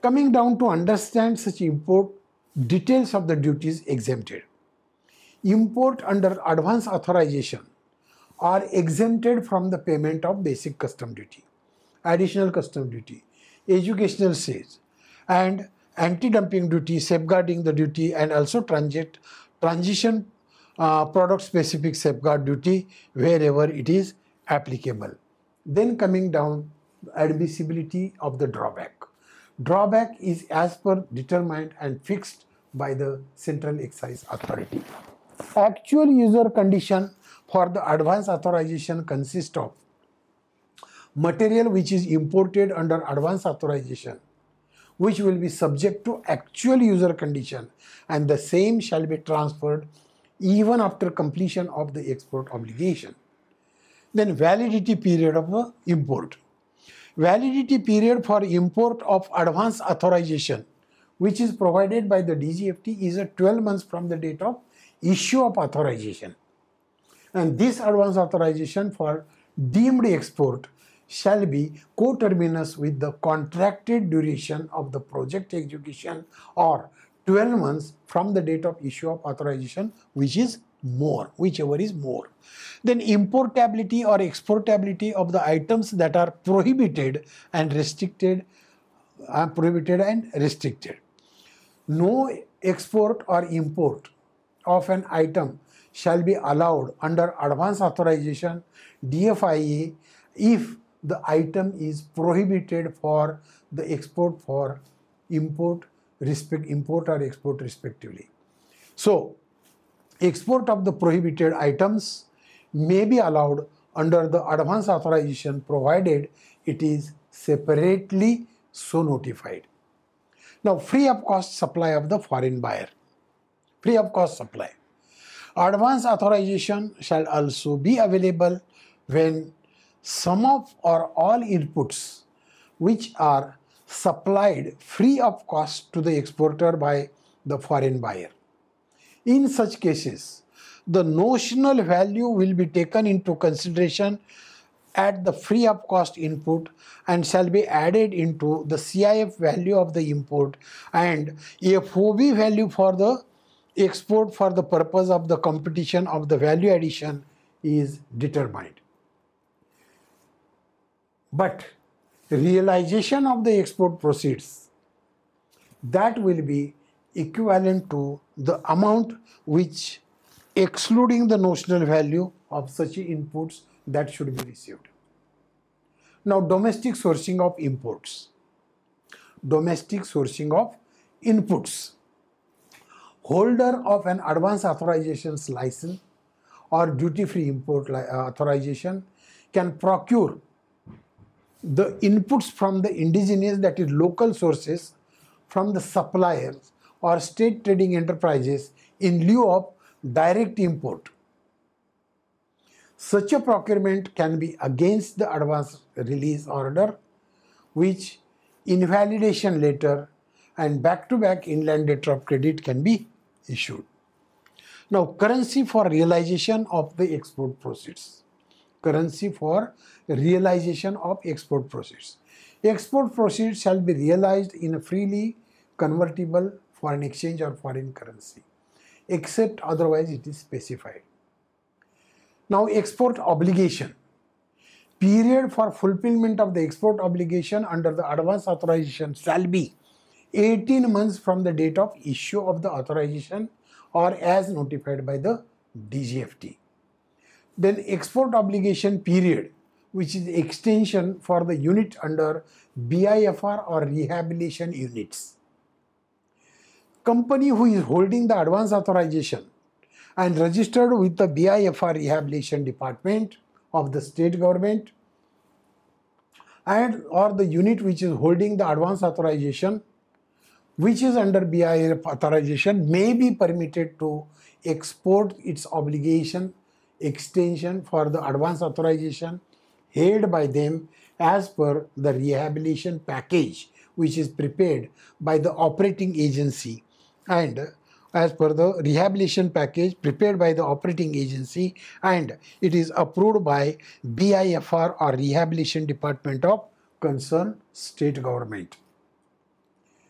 Coming down to understand such import, details of the duties exempted. Import under advance authorization are exempted from the payment of basic custom duty, additional custom duty, educational sales, and anti-dumping duty, safeguarding the duty, and also transition product specific safeguard duty wherever it is applicable. Then coming down, admissibility of the drawback. Drawback is as per determined and fixed by the Central Excise Authority. Actual user condition for the advance authorization consists of material which is imported under advance authorization, which will be subject to actual user condition, and the same shall be transferred even after completion of the export obligation. Then validity period of import. Validity period for import of advance authorization, which is provided by the DGFT, is 12 months from the date of issue of authorization. And this advance authorization for deemed export shall be coterminous with the contracted duration of the project execution, or 12 months from the date of issue of authorization, which is more, whichever is more. Then importability or exportability of the items that are prohibited and restricted. No export or import of an item shall be allowed under advance authorization DFIA if the item is prohibited for the export for import or export respectively. So, export of the prohibited items may be allowed under the advance authorization provided it is separately so notified. Now, free of cost supply of the foreign buyer. Free of cost supply. Advance authorization shall also be available when some of or all inputs which are supplied free of cost to the exporter by the foreign buyer. In such cases, the notional value will be taken into consideration at the free of cost input and shall be added into the CIF value of the import, and FOB value for the export for the purpose of the computation of the value addition is determined. But realization of the export proceeds, that will be equivalent to the amount which, excluding the notional value of such inputs, that should be received. Now, domestic sourcing of imports. Domestic sourcing of inputs. Holder of an advance authorizations license or duty-free import authorization can procure the inputs from the indigenous, that is local sources, from the suppliers or state trading enterprises in lieu of direct import. Such a procurement can be against the advance release order, which invalidation letter and back-to-back inland letter of credit can be issued. Now, currency for realization of the export proceeds. Currency for realization of export proceeds. Export proceeds shall be realized in a freely convertible foreign exchange or foreign currency, except otherwise it is specified. Now, export obligation. Period for fulfillment of the export obligation under the advance authorization shall be 18 months from the date of issue of the authorization or as notified by the DGFT. Then export obligation period, which is extension for the unit under BIFR or rehabilitation units. Company who is holding the advance authorization and registered with the BIFR rehabilitation department of the state government, and or the unit which is holding the advance authorization which is under BIFR authorization may be permitted to export its obligation extension for the advance authorization held by them as per the rehabilitation package which is prepared by the operating agency, and as per the rehabilitation package prepared by the operating agency, and it is approved by BIFR or rehabilitation department of concerned state government.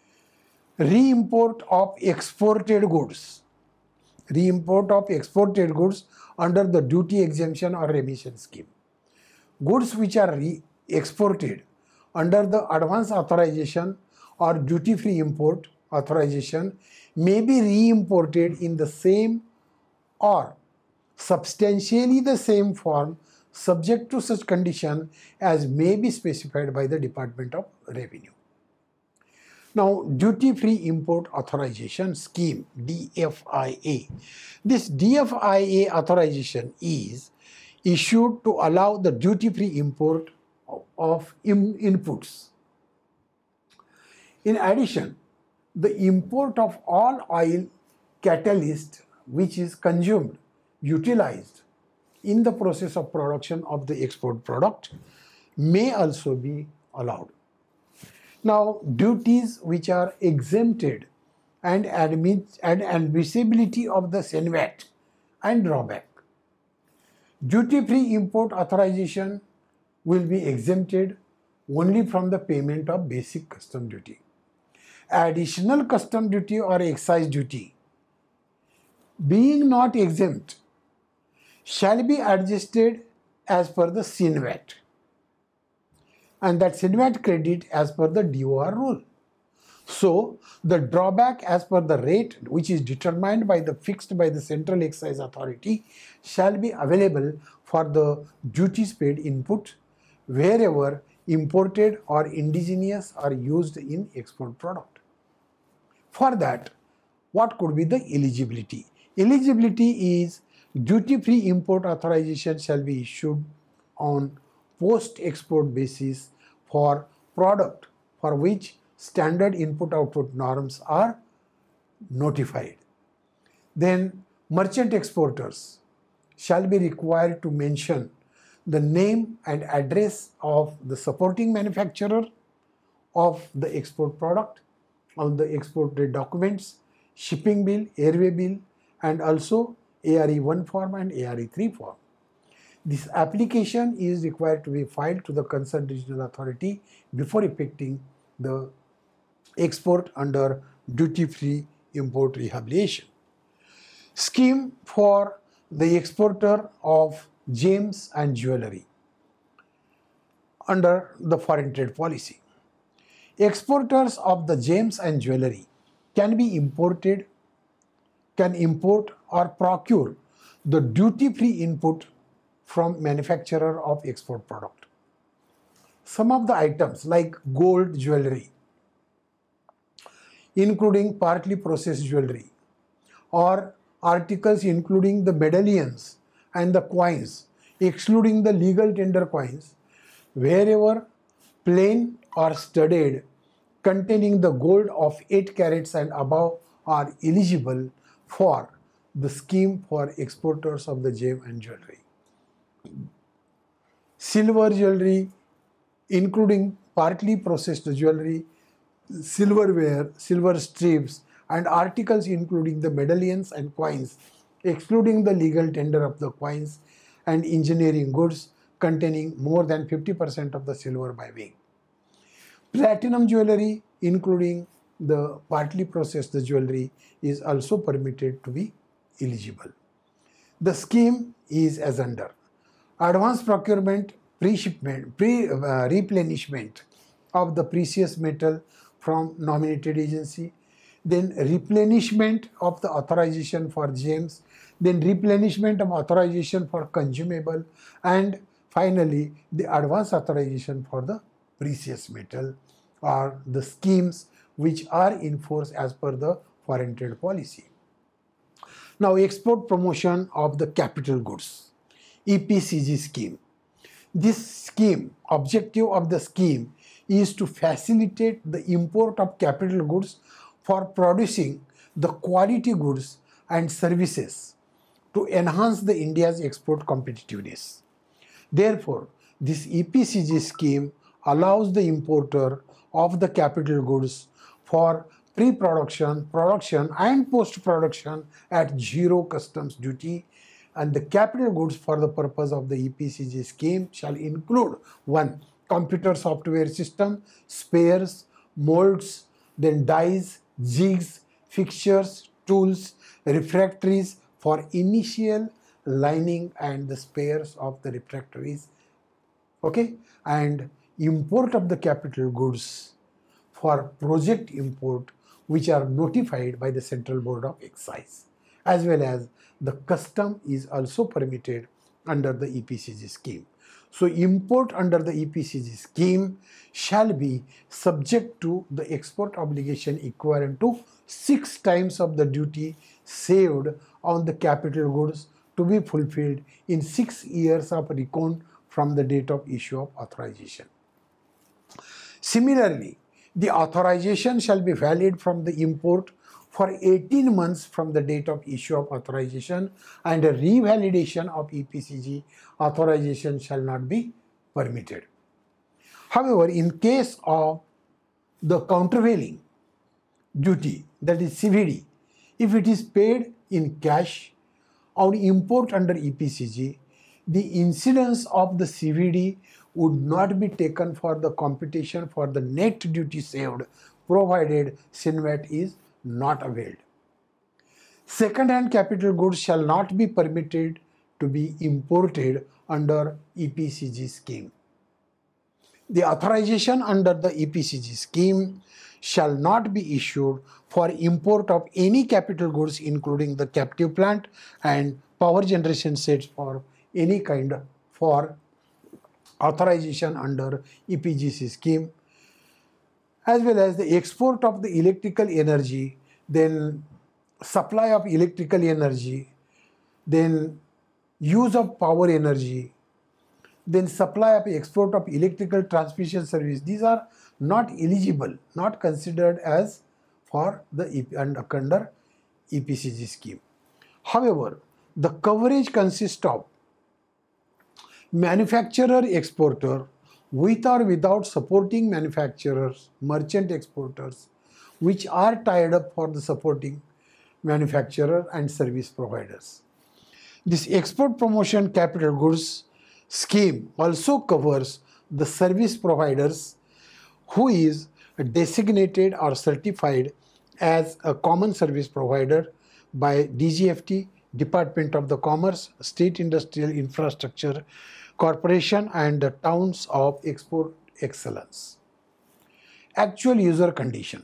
Re-import of exported goods. Re-import of exported goods under the duty exemption or remission scheme. Goods which are exported under the advance authorization or duty-free import authorization may be re-imported in the same or substantially the same form subject to such condition as may be specified by the Department of Revenue. Now, duty-free import authorization scheme, DFIA. This DFIA authorization is issued to allow the duty-free import of inputs. In addition, the import of all oil catalyst which is consumed, utilized in the process of production of the export product may also be allowed. Now, duties which are exempted and admissibility of the SENVAT and drawback. Duty-free import authorization will be exempted only from the payment of basic custom duty. Additional custom duty or excise duty, being not exempt, shall be adjusted as per the SENVAT, and that SENVAT credit as per the DOR rule. So, the drawback as per the rate which is determined by the fixed by the Central Excise Authority shall be available for the duties paid input wherever imported or indigenous are used in export product. For that, what could be the eligibility? Eligibility is duty-free import authorization shall be issued on post-export basis for product for which standard input-output norms are notified. Then merchant exporters shall be required to mention the name and address of the supporting manufacturer of the export product on the exported documents, shipping bill, airway bill, and also ARE1 form and ARE3 form. This application is required to be filed to the concerned regional authority before effecting the export under duty-free import rehabilitation. Scheme for the exporter of gems and jewelry under the foreign trade policy. Exporters of the gems and jewelry can import or procure the duty-free input from manufacturer of export product. Some of the items like gold jewelry, including partly processed jewelry, or articles including the medallions and the coins, excluding the legal tender coins, wherever plain or studded containing the gold of 8 carats and above are eligible for the scheme for exporters of the gem and jewelry. Silver jewelry, including partly processed jewelry, silverware, silver strips, and articles including the medallions and coins, excluding the legal tender of the coins, and engineering goods containing more than 50% of the silver by weight. Platinum jewelry, including the partly processed jewelry, is also permitted to be eligible. The scheme is as under: advance procurement, pre-shipment, replenishment of the precious metal from nominated agency, then replenishment of the authorization for gems, then replenishment of authorization for consumable, and finally the advance authorization for the precious metal, are the schemes which are in force as per the foreign trade policy. Now, export promotion of the capital goods, EPCG scheme. This scheme, objective of the scheme is to facilitate the import of capital goods for producing the quality goods and services to enhance the India's export competitiveness. Therefore, this EPCG scheme allows the importer of the capital goods for pre-production, production and post-production at zero customs duty, and the capital goods for the purpose of the EPCG scheme shall include 1. Computer software system, spares, molds, then dies, jigs, fixtures, tools, refractories for initial lining and the spares of the refractories, okay, and import of the capital goods for project import which are notified by the Central Board of Excise, as well as the custom is also permitted under the EPCG scheme. So import under the EPCG scheme shall be subject to the export obligation equivalent to 6 times of the duty saved on the capital goods to be fulfilled in 6 years of recount from the date of issue of authorization. Similarly, the authorization shall be valid from the import for 18 months from the date of issue of authorization, and a revalidation of EPCG authorization shall not be permitted. However, in case of the countervailing duty, that is CVD, if it is paid in cash on import under EPCG, the incidence of the CVD would not be taken for the computation for the net duty saved, provided CINVAT is not availed. Second-hand capital goods shall not be permitted to be imported under EPCG scheme. The authorization under the EPCG scheme shall not be issued for import of any capital goods, including the captive plant and power generation sets for any kind of for authorization under EPCG scheme, as well as the export of the electrical energy, then supply of electrical energy, then use of power energy, then supply of export of electrical transmission service. These are not eligible, not considered as for the under EPCG scheme. However, the coverage consists of manufacturer exporter with or without supporting manufacturers, merchant exporters, which are tied up for the supporting manufacturer and service providers. This export promotion capital goods scheme also covers the service providers who is designated or certified as a common service provider by DGFT, Department of the Commerce, State Industrial Infrastructure Corporation, and the towns of export excellence. Actual user condition.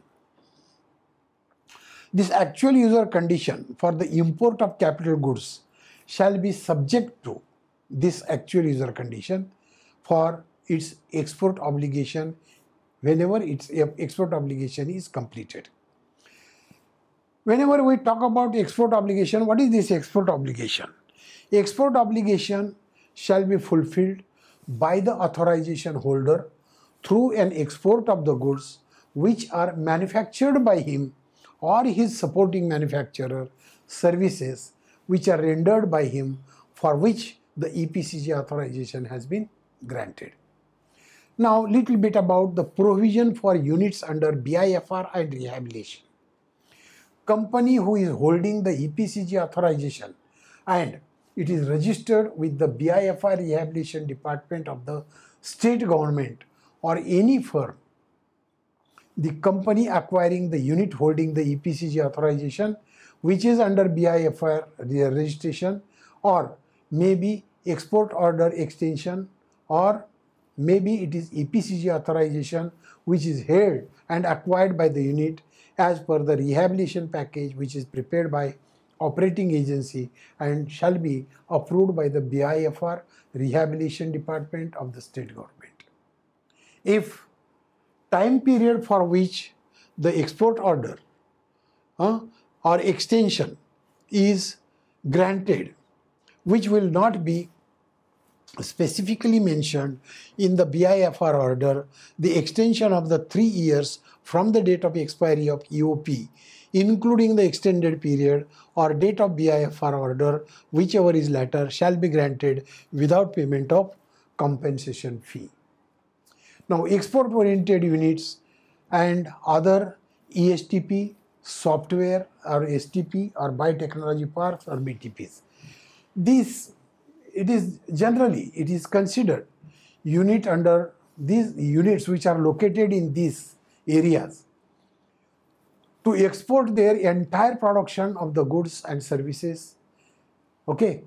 This actual user condition for the import of capital goods shall be subject to this actual user condition for its export obligation whenever its export obligation is completed. Whenever we talk about export obligation, what is this export obligation? Export obligation shall be fulfilled by the authorization holder through an export of the goods which are manufactured by him or his supporting manufacturer, services which are rendered by him for which the EPCG authorization has been granted. Now, little bit about the provision for units under BIFR and rehabilitation. Company who is holding the EPCG authorization and it is registered with the BIFR Rehabilitation Department of the state government or any firm, the company acquiring the unit holding the EPCG authorization which is under BIFR registration, or maybe export order extension, or maybe it is EPCG authorization which is held and acquired by the unit as per the rehabilitation package which is prepared by operating agency and shall be approved by the BIFR Rehabilitation Department of the state government. If time period for which the export order or extension is granted, which will not be specifically mentioned in the BIFR order, the extension of the 3 years from the date of expiry of EOP, including the extended period or date of BIFR order, whichever is latter, shall be granted without payment of compensation fee. Now, export-oriented units and other ESTP, software or STP or biotechnology parks or BTPs. It is considered unit under these units which are located in these areas to export their entire production of the goods and services, okay,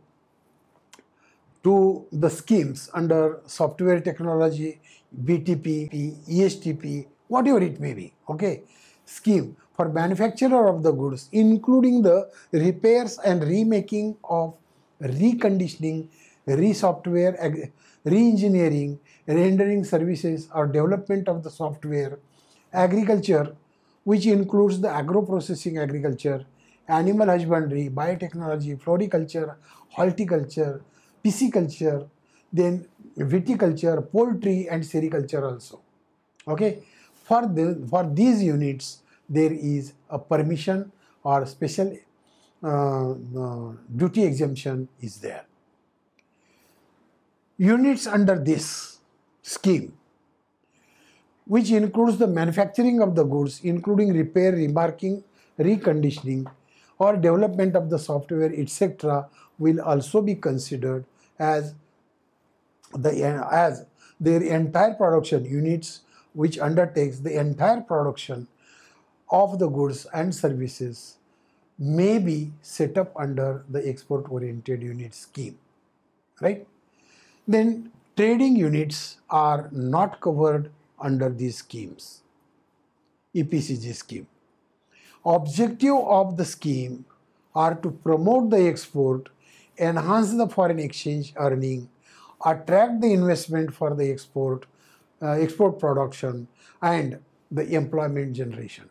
to the schemes under software technology, BTP, ESTP, whatever it may be, okay, scheme for manufacturer of the goods, including the repairs and remaking of reconditioning, re-software, re-engineering, rendering services or development of the software, agriculture, which includes the agro-processing agriculture, animal husbandry, biotechnology, floriculture, horticulture, pisciculture, then viticulture, poultry and sericulture also. Okay, for these units there is a permission or special duty exemption is there. Units under this scheme, which includes the manufacturing of the goods, including repair, remarking, reconditioning, or development of the software, etc., will also be considered as their entire production units, which undertakes the entire production of the goods and services, may be set up under the export-oriented unit scheme, right? Then trading units are not covered under these schemes, EPCG scheme. Objective of the scheme are to promote the export, enhance the foreign exchange earning, attract the investment for the export production, and the employment generation.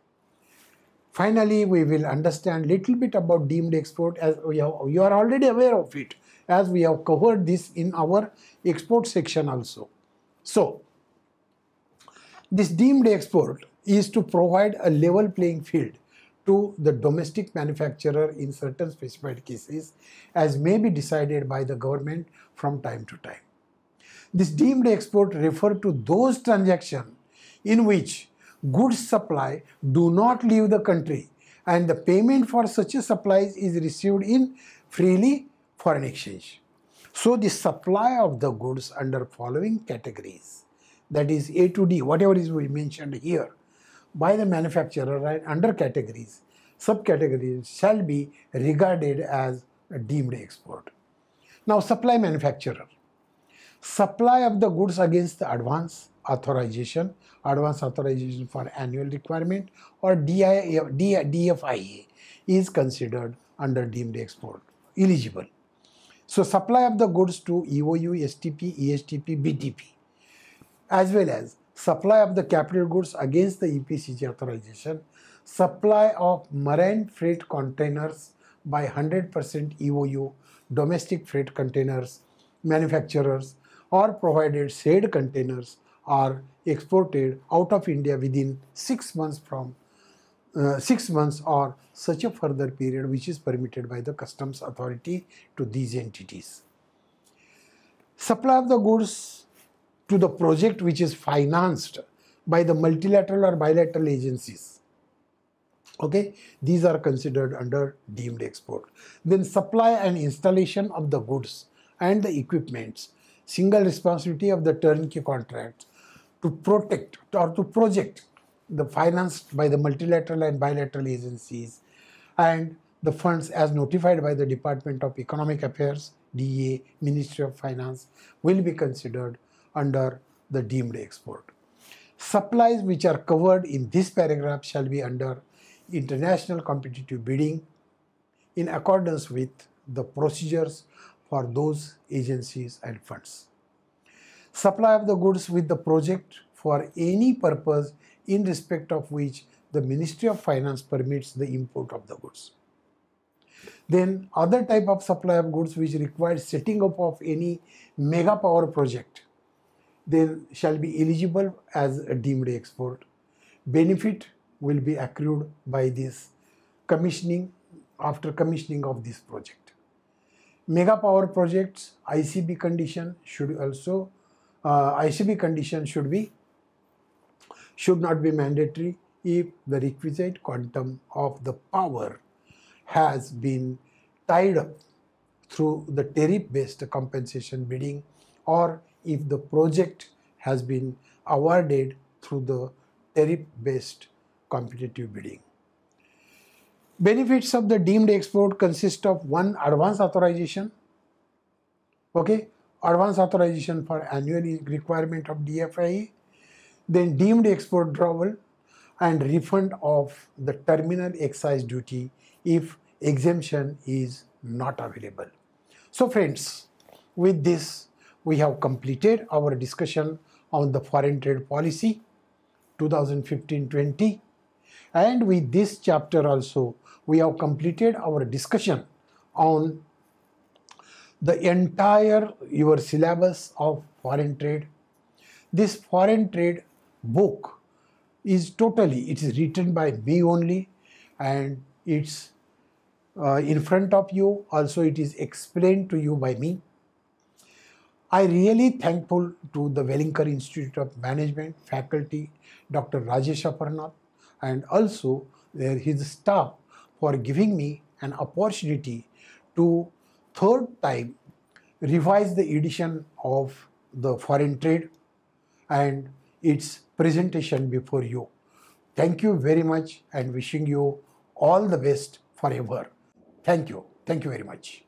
Finally, we will understand little bit about deemed export, as you are already aware of it, as we have covered this in our export section also. So, this deemed export is to provide a level playing field to the domestic manufacturer in certain specified cases, as may be decided by the government from time to time. This deemed export refers to those transactions in which goods supply do not leave the country and the payment for such a supplies is received in freely foreign exchange. So the supply of the goods under following categories, that is A to D, whatever is we mentioned here, by the manufacturer and under categories, subcategories shall be regarded as a deemed export. Now, supply manufacturer. Supply of the goods against the advance authorization for annual requirement, or DFIA, is considered under deemed export, eligible. So, supply of the goods to EOU, STP, ESTP, BTP, as well as supply of the capital goods against the EPCG authorization, supply of marine freight containers by 100% EOU, domestic freight containers, manufacturers, or provided said containers are exported out of India within 6 months or such a further period which is permitted by the customs authority to these entities. Supply of the goods to the project which is financed by the multilateral or bilateral agencies. Okay, these are considered under deemed export. Then supply and installation of the goods and the equipments, single responsibility of the turnkey contracts to protect or to project the financed by the multilateral and bilateral agencies, and the funds as notified by the Department of Economic Affairs, DEA, Ministry of Finance, will be considered under the deemed export. Supplies which are covered in this paragraph shall be under international competitive bidding in accordance with the procedures for those agencies and funds. Supply of the goods with the project for any purpose in respect of which the Ministry of Finance permits the import of the goods. Then other type of supply of goods which requires setting up of any mega power project, then shall be eligible as a deemed export. Benefit will be accrued by this commissioning, after commissioning of this project. Mega power projects, ICB condition should also, ICB condition should not be mandatory if the requisite quantum of the power has been tied up through the tariff-based compensation bidding, or if the project has been awarded through the tariff-based competitive bidding. Benefits of the deemed export consist of one, advance authorization. Okay, advance authorization for annual requirement of DFIA, then deemed export drawal and refund of the terminal excise duty if exemption is not available. So friends, with this we have completed our discussion on the foreign trade policy 2015-20, and with this chapter also we have completed our discussion on the entire your syllabus of foreign trade. This foreign trade book is it is written by me only, and it's in front of you. Also, it is explained to you by me. I really thankful to the Wellingker Institute of Management faculty, Dr. Rajesh Aparnath, and also his staff for giving me an opportunity to third time revise the edition of the foreign trade and its presentation before you. Thank you very much and wishing you all the best forever. Thank you. Thank you very much.